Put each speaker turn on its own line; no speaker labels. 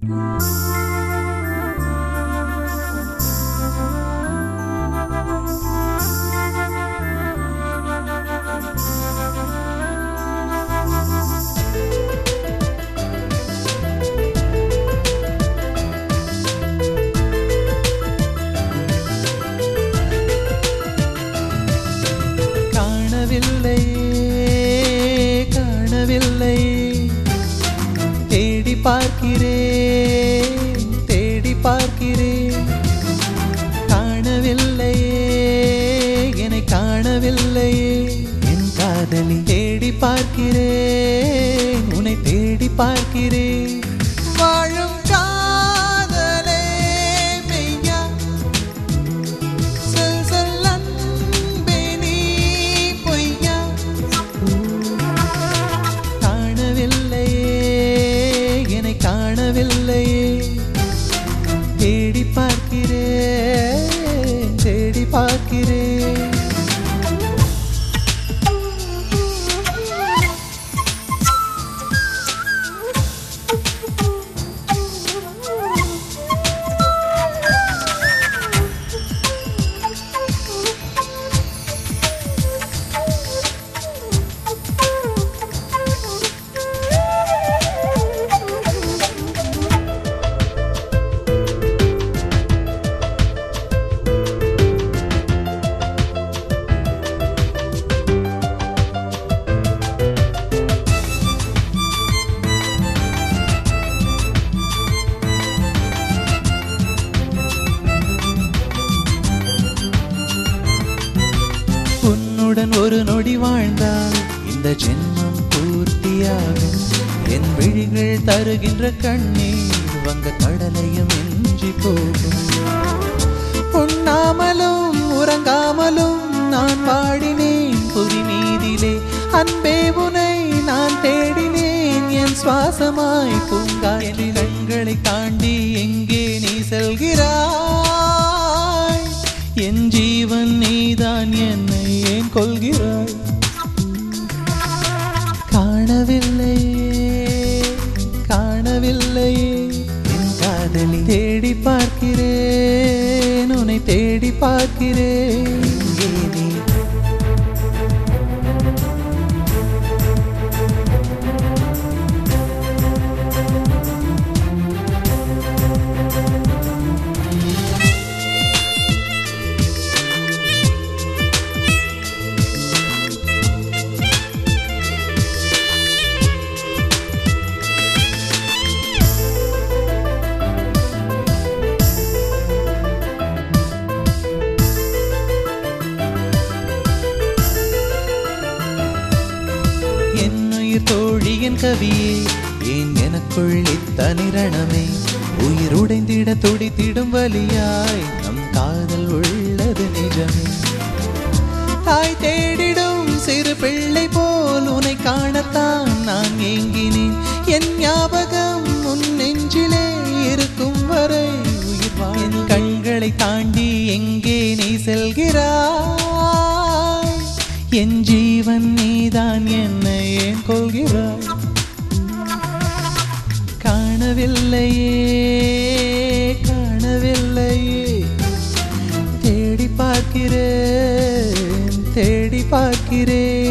காணவில்லை தேடி பார்க்கிறேன் காணவில்லையே என்னை காணவில்லையே என் காதலி தேடி பார்க்கிறேன் உன்னை தேடி பார்க்கிறேன் வாழும் காதலே மெய்யா சொல் அன்பே நீ பொய்யா காணவில்லையே என்னை காணவில்லையே தேடி பார்க்கிறேன் உன்னுடன் ஒரு நொடி வாழ்ந்தால் இந்த ஜென்மம் பூர்த்தியாகும் என் விழிகள் தருகின்ற கண்ணீர் வங்க கடலையும் எஞ்சி போகும் உண்ணாமலும் உறங்காமலும் நான் பாடினேன் புவி மீதிலே அன்பே உனை நான் தேடினேன் என் சுவாசமாய் பூங்கா என் கண்களை தாண்டி எங்கே நீ செல்கிறாய் என் ஜீவன் நீதான் என்னை ஏன் கொள்கிறாய் காணவில்லையே என் காதலி தேடி பார்க்கிறேன் உன்னை தேடி பார்க்கிறேன் நீ தோழியின் கவியே ஏன் எனக்குள் இத்தனை ரணமே உயிர் உடைந்திட துடித்திடும் வலியாய் நம் காதல் உள்ளது நிஜமே தாய் தேடிடும் சிறு பிள்ளை போல் உன்னை காணத்தான் நான் ஏங்கினேன் என் ஞாபகம் உன் நெஞ்சிலே இருக்கும் வரை உயிர் வாழும் கண்களை தாண்டி எங்கே நீ செல்கிறாய் என் ஜீவன் நீதான் என்னை ஏன் கொள்கிறாய் காணவில்லையே தேடி பார்க்கிறேன்